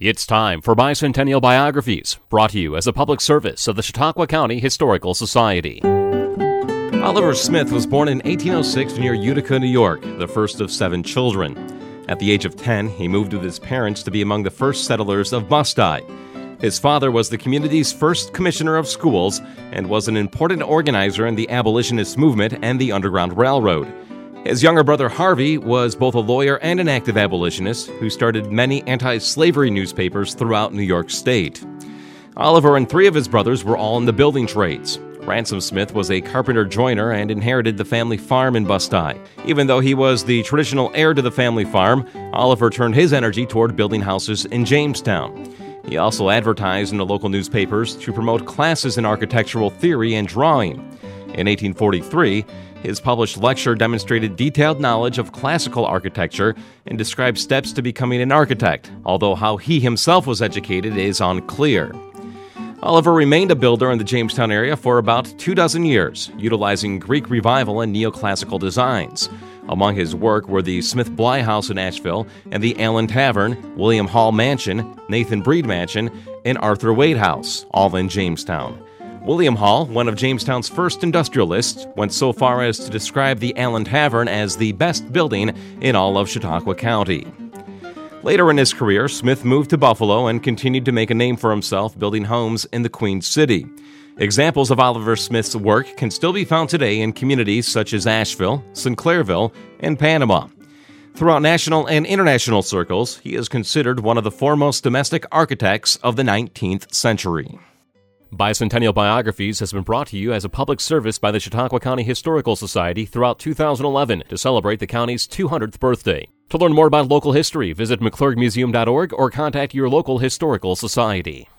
It's time for Bicentennial Biographies, brought to you as a public service of the Chautauqua County Historical Society. Oliver Smith was born in 1806 near Utica, New York, the first of 7 children. At the age of 10, he moved with his parents to be among the first settlers of Bust-I. His father was the community's first commissioner of schools and was an important organizer in the abolitionist movement and the Underground Railroad. His younger brother Harvey was both a lawyer and an active abolitionist who started many anti-slavery newspapers throughout New York State. Oliver and 3 of his brothers were all in the building trades. Ransom Smith was a carpenter-joiner and inherited the family farm in Bust-I. Even though he was the traditional heir to the family farm, Oliver turned his energy toward building houses in Jamestown. He also advertised in the local newspapers to promote classes in architectural theory and drawing. In 1843, his published lecture demonstrated detailed knowledge of classical architecture and described steps to becoming an architect, although how he himself was educated is unclear. Oliver remained a builder in the Jamestown area for about 24 years, utilizing Greek Revival and neoclassical designs. Among his work were the Smith Bly House in Asheville and the Allen Tavern, William Hall Mansion, Nathan Breed Mansion, and Arthur Wade House, all in Jamestown. William Hall, one of Jamestown's first industrialists, went so far as to describe the Allen Tavern as the best building in all of Chautauqua County. Later in his career, Smith moved to Buffalo and continued to make a name for himself building homes in the Queen City. Examples of Oliver Smith's work can still be found today in communities such as Asheville, Sinclairville, and Panama. Throughout national and international circles, he is considered one of the foremost domestic architects of the 19th century. Bicentennial Biographies has been brought to you as a public service by the Chautauqua County Historical Society throughout 2011 to celebrate the county's 200th birthday. To learn more about local history, visit mcclurgmuseum.org or contact your local historical society.